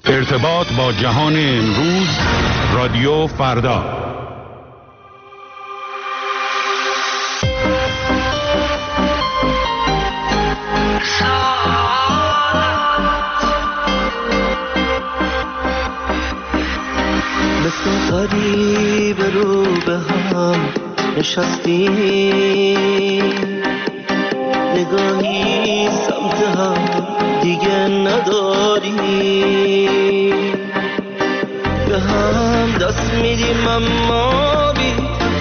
ارتباط با جهان امروز، رادیو فردا. مثل غریب رو به هم نشستیم، نگاهی سمت هم دیگه نداریم، به هم دست میدیم اما بی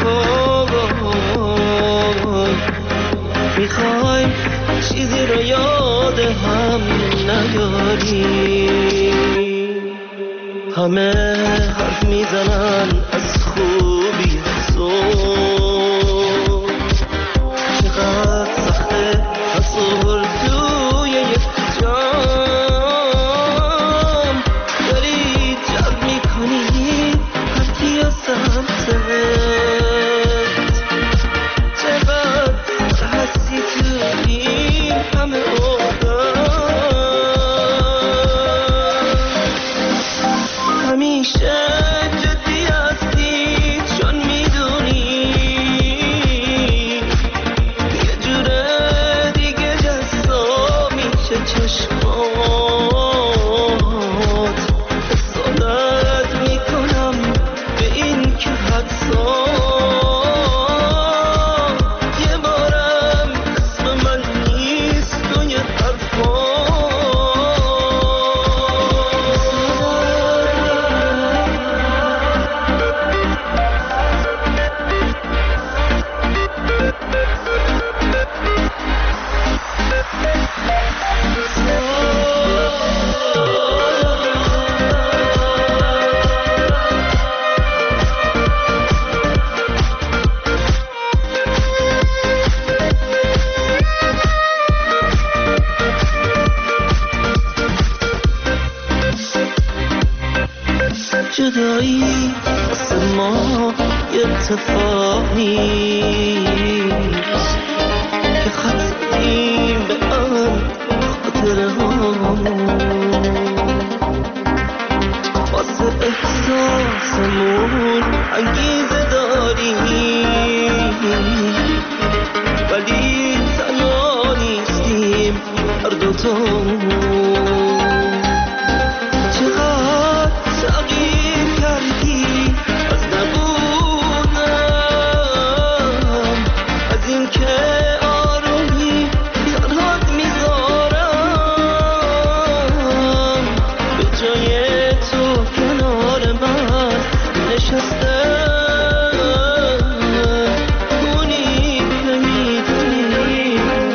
تفاوت، میخوایم چیزی رو یاد هم نیاریم. همه حرف میزنن از خوبی تو، چقدر سخته تصور توی یک جام، داری جمع میکنی هرکی از سمتت، چقدر هستی تو این همه همیشه جدی هستی چون میدونی یه جوره دیگه جذاب میشه چشمات، حسادت میکنم به این که حدسا یه بارم اسم من نیست توی حرفا. جدایی واسه ما یه اتفاق نیست که خطیم به آن خاطره هامون، واسه احساسمون انگیزه داریم، ولی تنها نیستیم هر دوتامون. تغییر کردی از نبودم، از این که آرومی تنهات میذارم، به جای تو کنار من نشسته اونی که میدونی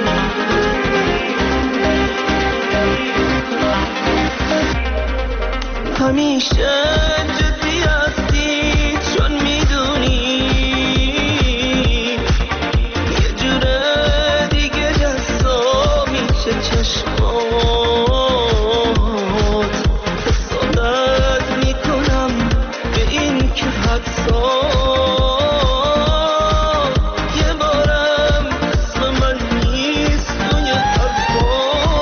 همیشه جدی هستی چون میدونی یه جوره دیگه جذاب میشه چشمات، حسادت میکنم به این که حدسا یه بارم اسم من نیست توی حرفا.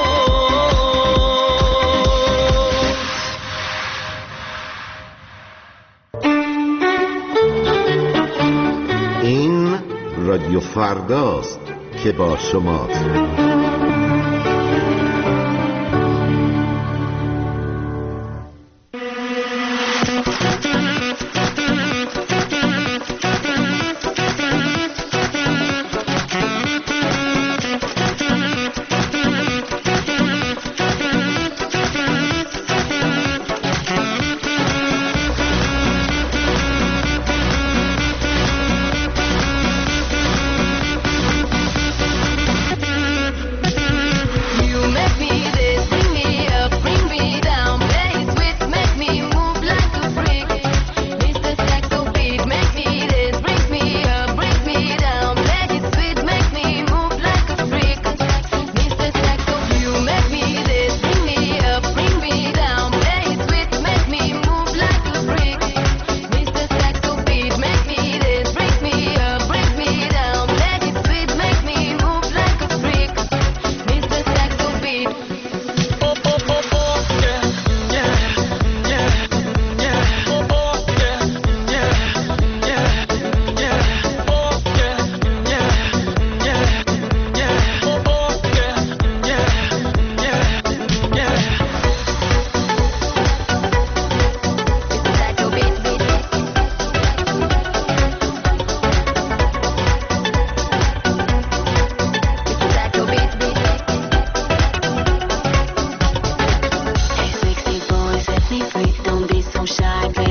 این رادیو فرداست که با شماست.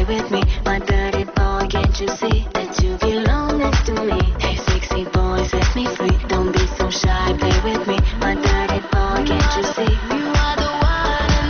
with me, my dirty boy. Can't you see that you belong next to me? Hey, sexy boy, set me free. Don't be so shy, play with me, my dirty boy. Can't you see? You are the one I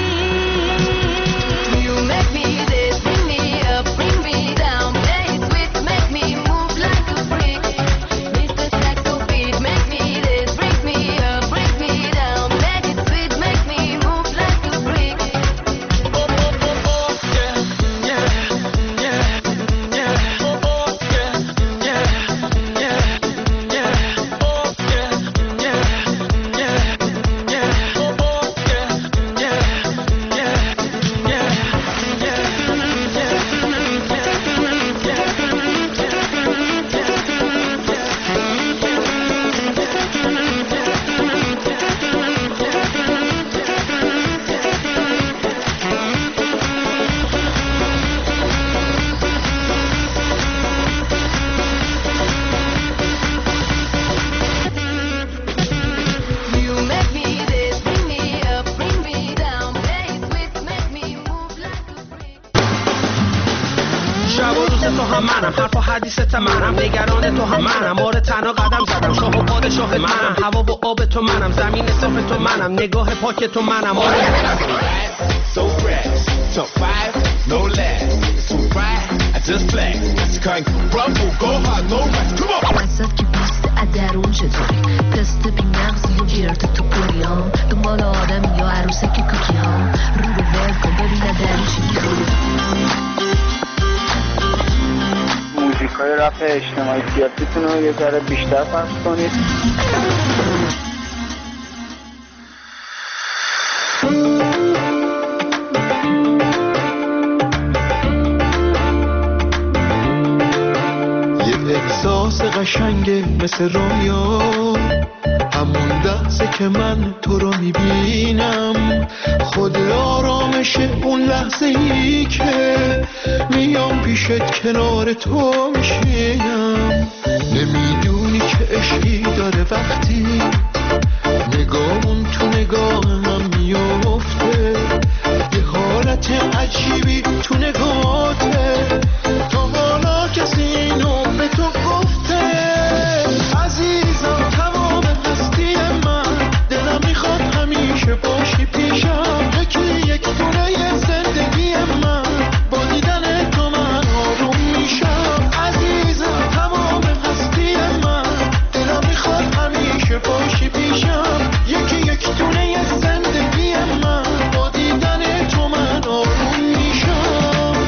need. You make me this, bring me up, bring me down. Play it sweet, make me move like a freak. Mr. Saxo beat, make me this, bring me up, bring me down. Make it sweet, make me move like a freak. Oh, oh, oh, oh, yeah, yeah, yeah, yeah. Oh, oh, yeah, yeah, yeah, yeah. Oh, yeah, yeah, yeah, yeah. Oh, oh, yeah, yeah, You make me this, bring me up, bring me down. Play it sweet, make me move like a freak. شب و روز تو هم منم، حرف و حدیثت منم، نگران تو هم منم، آره تنها قدم زدم، شاه و پادشاه منم، هوا و آب تو منم، زمین صاف تو منم، نگاه پاک تو منم، آره So fresh, top 5, no less. So right, I just flex. That's kind rumble, go hard, no rest. Come on. وسط که بیست درون چطوری تست بی مغزی و گرد تو کلی ها دنبال آدم یا عروسک کوکی ها رو به ول کن ببینه دری چی میخوری موزیکای رپ اجتماعی سیاسیتون رو یه ذره بیشتر پخش کنید. یه احساس قشنگه مثل رویا، همون لحظه که من تو رو میبینم، خود آرامشه اون لحظه ای که میام پیشت کنار تو میشینم. نمیدونی که عشقی داره وقتی نگاهمون تو نگاه هم میفته، یه حالت عجیبی تو نگاهته، تا حالا کسی اینو به تو گفته. عزیزم تمام هستی من، دلم میخواد همیشه باشی پیشم، یکی یک دونه زندگی من، با دیدن تو من آروم میشم. عزیزم تمام هستی من، دلم میخواد همیشه باشی پیشم، یکی یک دونه زندگی من، با دیدن تو من آروم میشم.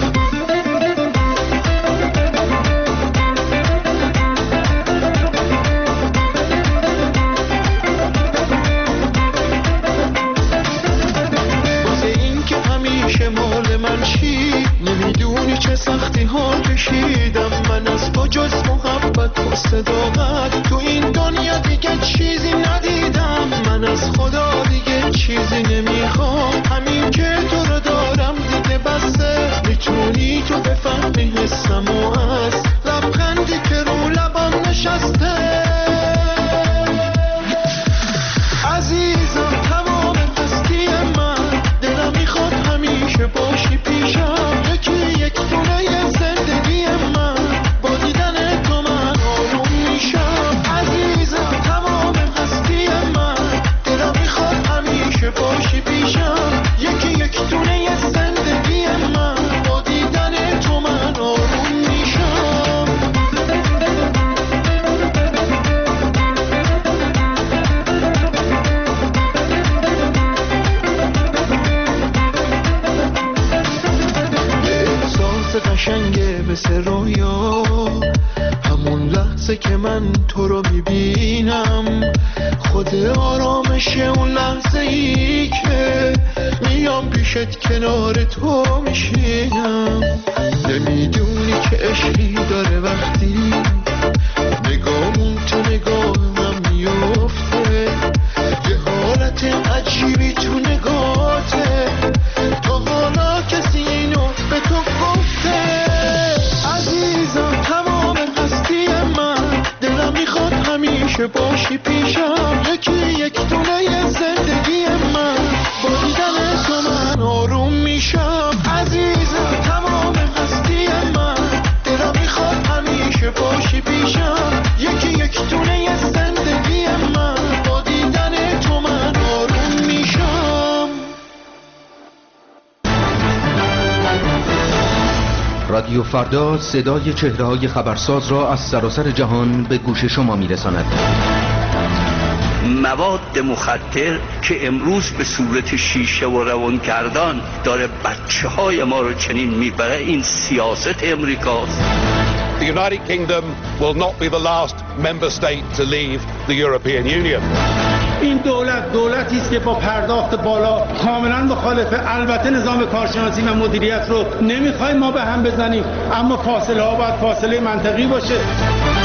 واسه این که همیشه مال من چی، نمیدونی چه سختی ها کشیدم من از تو، جز محبت و صداقت تو این دنیا دیگه چیزی ندیدم. من از خدا دیگه چیزی نمیخوام، همین که تو رو دارم دیگه بسه. میتونی تو بفهمی حسم و از لبخندی که رو لبم نشسته. عزیزم تمام هستی من، دلم میخواد همیشه باشی پیشم، یکی یک دونه زندگی من، با دیدن تو من آروم میشم. عزیزم تمام هستی من، دلم میخواد همیشه باشی پیشم، یکی یک دونه زندگی من، با دیدن تو من آروم میشم. احساس قشنگه مثل رویا، همون لحظه که من تو رو میبینم، خود آرامشه اون لحظه ای که میام پیشت کنار تو میشینم. نمیدونی که عشقی داره وقتی نگاهمون تو نگاه هم میفته، یه حالت عجیبی تو نگاهته، تا حالا کسی اینو به تو گفته. عزیزم تمام هستی من، دلم میخواد همیشه باشی پیشم، یکی یک دونه زندگی من، با دیدن تو من آروم میشم. عزیزم تمام رادیو فردا صدای چهره‌های خبرساز را از سراسر جهان به گوش شما می‌رساند. مواد مخدر که امروز به صورت شیشه و روانگردان داره بچه‌های ما رو چنین میبره، این سیاست امریکاست. The United Kingdom will not be the last member state to leave the European Union. این دولتی است که با پرداخت بالا کاملا مخالفه. البته نظام کارشناسی و مدیریت رو نمیخوایم ما به هم بزنیم، اما فاصله ها باید فاصله منطقی باشه.